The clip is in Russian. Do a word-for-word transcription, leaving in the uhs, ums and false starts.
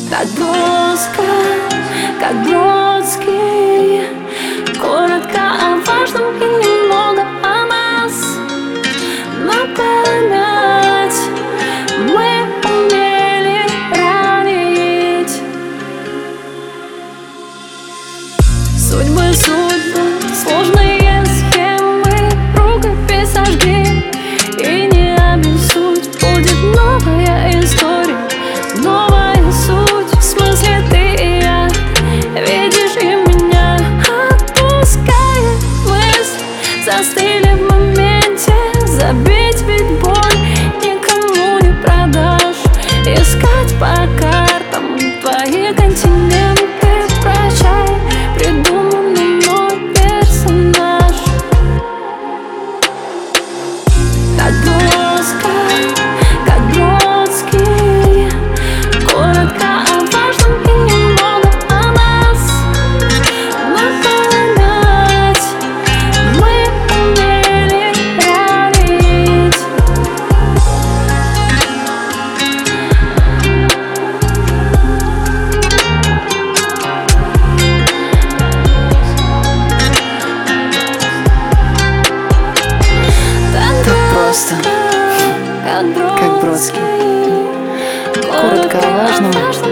Так броско, как Бродский. Коротко о важном и немного о нас. На память мы умели ранить. Судьбы, судьбы, сложные схемы, рукопись сожги и не обессудь. Будет новая история, новая суть. В смысле ты и я, видишь и меня. Отпуская мысль, застыли в моменте. Забить ведь боль никому не продашь. Искать по картам твои континенты. Прощай, придуманный мной персонаж. Так броско, как Бродский. Коротко о важном и немного о нас. На память мы умели ранить. Так просто, Как как Бродский. Коротко о важном